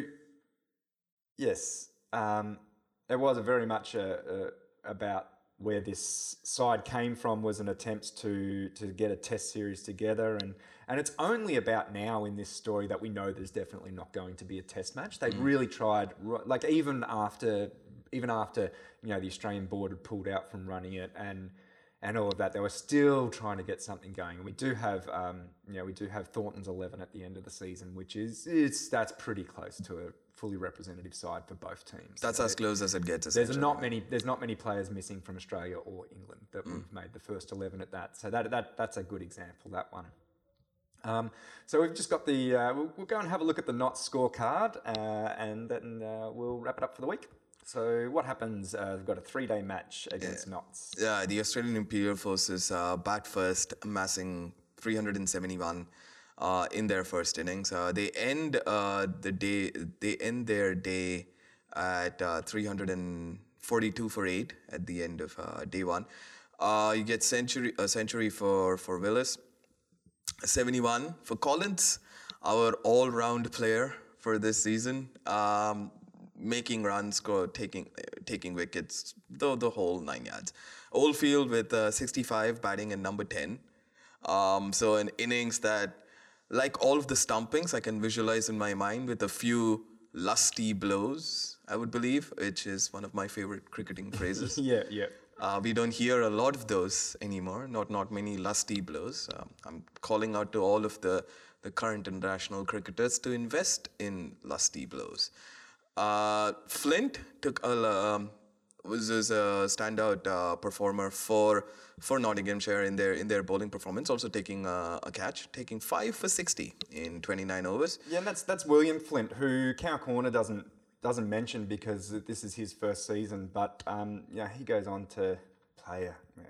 Yes, it was very much about where this side came from. Was an attempt to get a test series together, and it's only about now in this story that we know there's definitely not going to be a test match. They really tried, like even after the Australian board had pulled out from running it and all of that, they were still trying to get something going. And we do have Thornton's 11 at the end of the season, which that's pretty close to a fully representative side for both teams. That's as close as it gets. There's not many players missing from Australia or England that would have made the first 11 at that. So that's a good example, that one. So we've just got the. We'll go and have a look at the Knots scorecard, and then we'll wrap it up for the week. So what happens? We've got a 3-day match against Knots. Yeah, the Australian Imperial Forces bat first, amassing 371 in their first innings. They end their day at 342 for 8 at the end of day 1. You get a century for Willis, 71 for Collins, our all-round player for this season. Making runs, taking wickets, the whole 9 yards. Oldfield with 65 batting at number 10. So an innings that, like all of the stumpings, I can visualize in my mind with a few lusty blows, I would believe, which is one of my favorite cricketing phrases. Yeah. We don't hear a lot of those anymore, not many lusty blows. I'm calling out to all of the current international cricketers to invest in lusty blows. Flint was a standout performer for Nottinghamshire in their bowling performance, also taking a catch, taking 5 for 60 in 29 overs. Yeah, and that's William Flint, who Cow Corner doesn't mention because this is his first season, but he goes on to play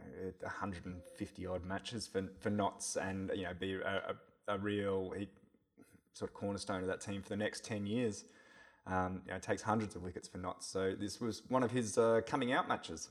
150 odd matches for Notts, and be a real sort of cornerstone of that team for the next 10 years. Takes hundreds of wickets for Notts, so this was one of his coming out matches.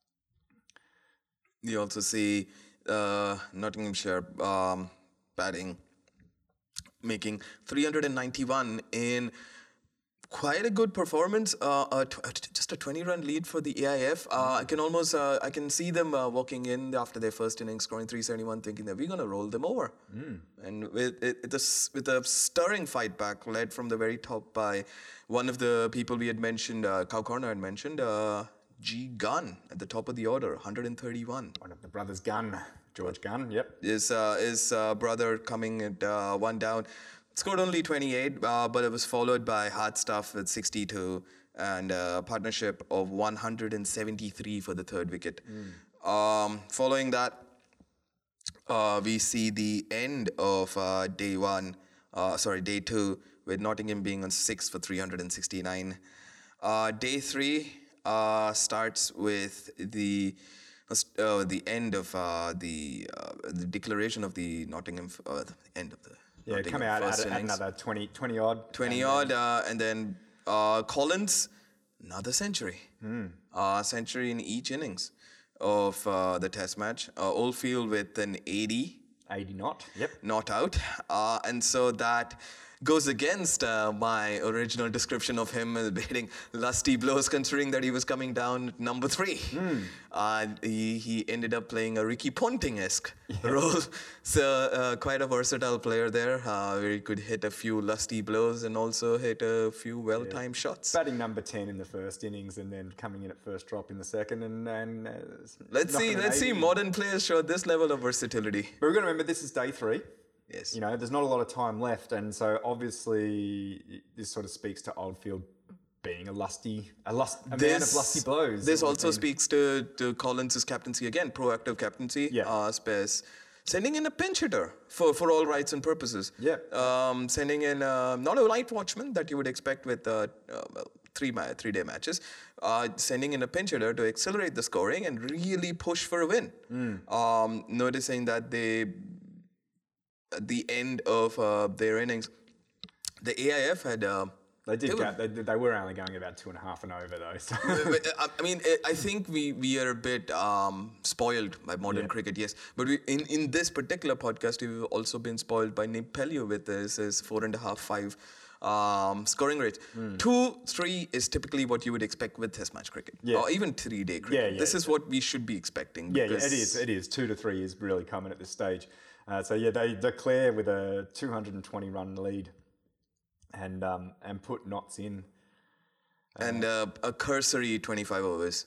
You also see Nottinghamshire batting, making 391 in quite a good performance. Just a 20-run lead for the AIF. I can see them walking in after their first innings, scoring 371, thinking that we're going to roll them over. And with a stirring fight back, led from the very top by one of the people we had mentioned, Cow Corner had mentioned, G. Gunn at the top of the order, 131. One of the brothers Gunn, George Gunn. Yep. His brother coming at one down. Scored only 28, but it was followed by Hard Stuff with 62 and a partnership of 173 for the third wicket. Following that, we see the end of day 2, with Nottingham being on 6 for 369. Day 3 starts with the end of the declaration of the Nottingham, end of the. Yeah, come out at another 20 odd. 20 odd, and then Collins, another century. Century in each innings of the test match. Oldfield with an 80. 80 not, yep. Not out. And so that goes against my original description of him hitting lusty blows, considering that he was coming down at number 3. He ended up playing a Ricky Ponting-esque role. So quite a versatile player there, where he could hit a few lusty blows and also hit a few well-timed shots. Batting number 10 in the first innings and then coming in at first drop in the second. And let's see modern players show this level of versatility. But we've got to remember this is day 3. Yes. There's not a lot of time left, and so obviously this sort of speaks to Oldfield being a man of lusty blows. This also speaks to Collins' captaincy again, proactive captaincy. Yeah. sending in a pinch hitter for all rights and purposes. Yeah. Sending in not a night watchman that you would expect with 3-day matches. Sending in a pinch hitter to accelerate the scoring and really push for a win. Noticing that at the end of their innings, the AIF had. They were only going about 2.5 and over though. So. I mean, I think we are a bit spoiled by modern cricket, yes. But in this particular podcast, we've also been spoiled by Nick Pellew with his 4.5, 5 scoring rate. 2-3 is typically what you would expect with Test match cricket, or even 3-day cricket. This is what we should be expecting. Yeah, it is. It is 2 to 3 is really common at this stage. They declare with a 220 run lead. And put Notts in. And a cursory 25 overs.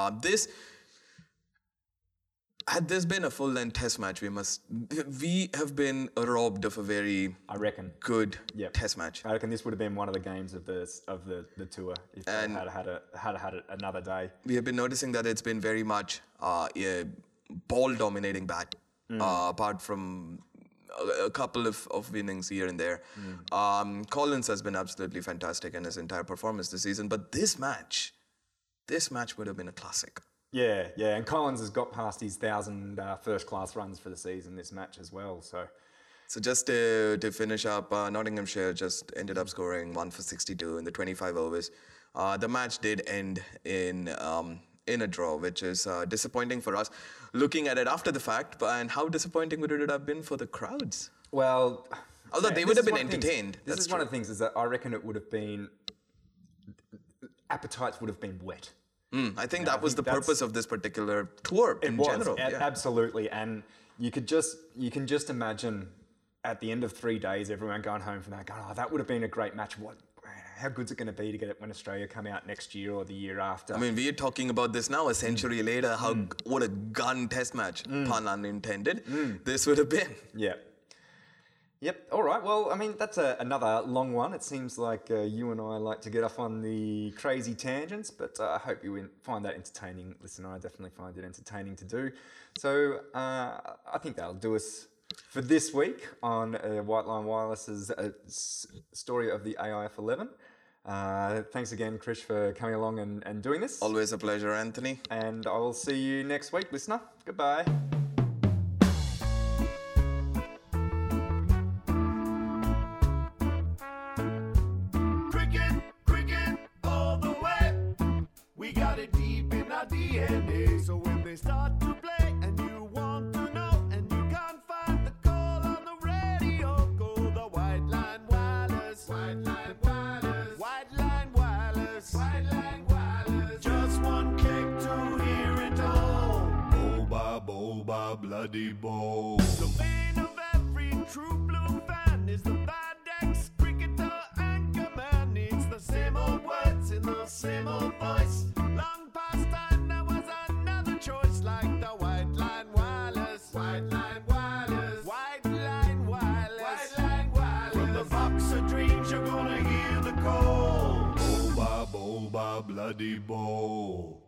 Had this been a full-length Test match, we have been robbed of a very, I reckon, good Test match. I reckon this would have been one of the games of the tour if they had had it another day. We have been noticing that it's been very much ball-dominating bat, apart from a couple of innings here and there. Collins has been absolutely fantastic in his entire performance this season, but this match would have been a classic. Yeah, and Collins has got past his 1,000 first-class runs for the season this match as well. So just to finish up, Nottinghamshire just ended up scoring 1 for 62 in the 25 overs. The match did end in a draw, which is disappointing for us. Looking at it after the fact, and how disappointing would it have been for the crowds? Well, although they would have been entertained. This is one of the things is that I reckon it would have been appetites would have been wet. I think that was the purpose of this particular tour in general. Absolutely, and you can just imagine at the end of 3 days, everyone going home from that, going, "Oh, that would have been a great match." How good's it going to be to get it when Australia come out next year or the year after? I mean, we are talking about this now a century later. What a gun Test match, pun unintended. This would have been. Yep. All right. Well, I mean, that's another long one. It seems like you and I like to get off on the crazy tangents, but I hope you find that entertaining. Listen, I definitely find it entertaining to do. So I think that'll do us for this week on White Line Wireless's story of the AIF 11. Thanks again, Krish, for coming along and doing this. Always a pleasure, Anthony. And I will see you next week, listener. Goodbye. Cricket, all the way. We got it deep in our DNA. So when they start to play and you want to know and you can't find the call on the radio, go the White Line Wireless. White Line Wireless. White Line Wireless. White Line Wireless. Just one click to hear it all. Boba, bloody bo. The vein of every true blue fan is the bad ex cricketer anchorman. It's the same old words in the same old voice. Long past time there was another choice, like the White Line Wireless. White Line Wireless. White Line Wireless. White Line Wireless. From the box of dreams you're gonna hear the call. Boba, bloody bo.